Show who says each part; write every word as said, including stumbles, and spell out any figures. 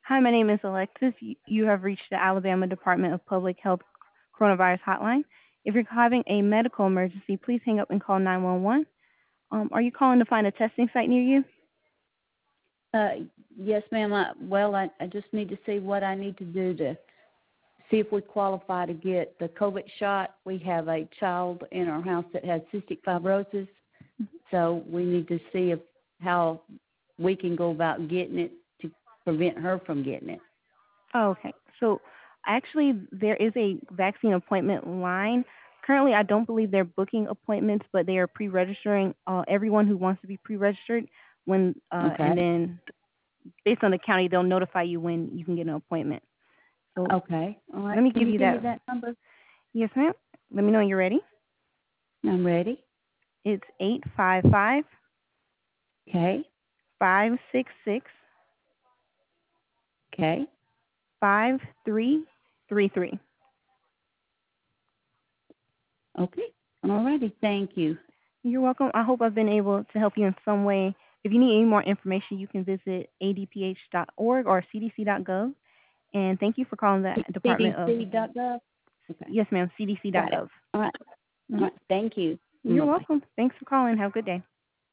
Speaker 1: Hi, my name is Alexis. You, you have reached the Alabama Department of Public Health Coronavirus Hotline. If you're having a medical emergency, please hang up and call nine one one. Um, are you calling to find a testing site near you?
Speaker 2: Uh, yes, ma'am. I, well, I, I just need to see what I need to do to see if we qualify to get the COVID shot. We have a child in our house that has cystic fibrosis, so we need to see if how we can go about getting it to prevent her from getting it.
Speaker 1: Oh, okay. So actually, there is a vaccine appointment line. Currently, I don't believe they're booking appointments, but they are pre-registering uh, everyone who wants to be pre-registered. When uh,
Speaker 2: Okay.
Speaker 1: and then based on the county, they'll notify you when you can get an appointment. So
Speaker 2: Okay. All right.
Speaker 1: let me
Speaker 2: Can
Speaker 1: give
Speaker 2: you
Speaker 1: you
Speaker 2: give me
Speaker 1: that.
Speaker 2: that number?
Speaker 1: Yes, ma'am. Let me know when you're ready.
Speaker 2: I'm ready.
Speaker 1: It's eight five five
Speaker 2: Okay.
Speaker 1: five six six
Speaker 2: Okay.
Speaker 1: five three three three.
Speaker 2: Okay. All righty. Thank you.
Speaker 1: You're welcome. I hope I've been able to help you in some way. If you need any more information, you can visit a d p h dot org or c d c dot gov. And thank you for calling the Department of,
Speaker 2: C D C dot gov. Okay.
Speaker 1: yes, ma'am,
Speaker 2: Got it.
Speaker 1: c d c dot gov.
Speaker 2: All right. All
Speaker 1: Mm-hmm.
Speaker 2: right. Thank you.
Speaker 1: You're
Speaker 2: Bye-bye.
Speaker 1: welcome. Thanks for calling. Have a good day.